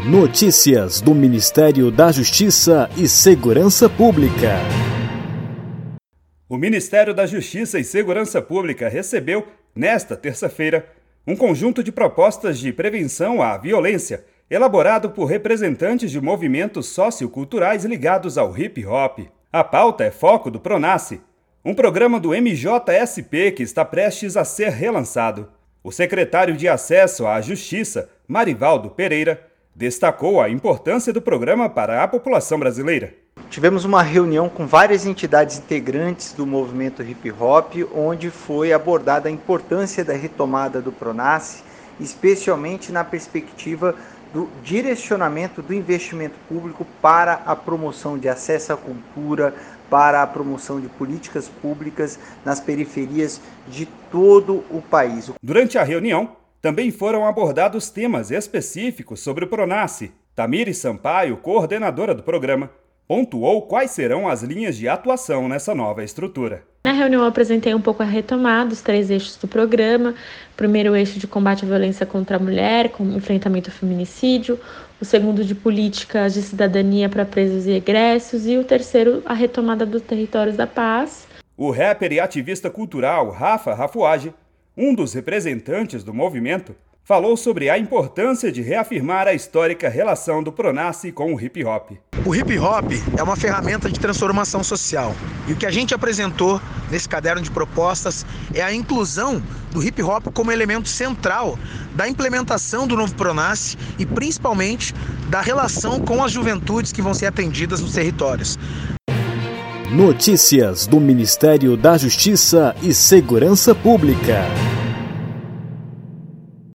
Notícias do Ministério da Justiça e Segurança Pública. O Ministério da Justiça e Segurança Pública recebeu, nesta terça-feira, um conjunto de propostas de prevenção à violência, elaborado por representantes de movimentos socioculturais ligados ao hip-hop. A pauta é foco do PRONASSE, um programa do MJSP que está prestes a ser relançado. O secretário de Acesso à Justiça, Marivaldo Pereira, destacou a importância do programa para a população brasileira. Tivemos uma reunião com várias entidades integrantes do movimento hip-hop, onde foi abordada a importância da retomada do PRONASSE, especialmente na perspectiva do direcionamento do investimento público para a promoção de acesso à cultura, para a promoção de políticas públicas nas periferias de todo o país. Durante a reunião, também foram abordados temas específicos sobre o PRONASSE. Tamires Sampaio, coordenadora do programa, pontuou quais serão as linhas de atuação nessa nova estrutura. Na reunião eu apresentei um pouco a retomada dos 3 eixos do programa. O primeiro eixo de combate à violência contra a mulher, com enfrentamento ao feminicídio. O segundo de políticas de cidadania para presos e egressos. E o terceiro, a retomada dos territórios da paz. O rapper e ativista cultural Rafa Rafuage, um dos representantes do movimento, falou sobre a importância de reafirmar a histórica relação do PRONASSE com o hip-hop. O hip-hop é uma ferramenta de transformação social. E o que a gente apresentou nesse caderno de propostas é a inclusão do hip-hop como elemento central da implementação do novo PRONASSE e principalmente da relação com as juventudes que vão ser atendidas nos territórios. Notícias do Ministério da Justiça e Segurança Pública.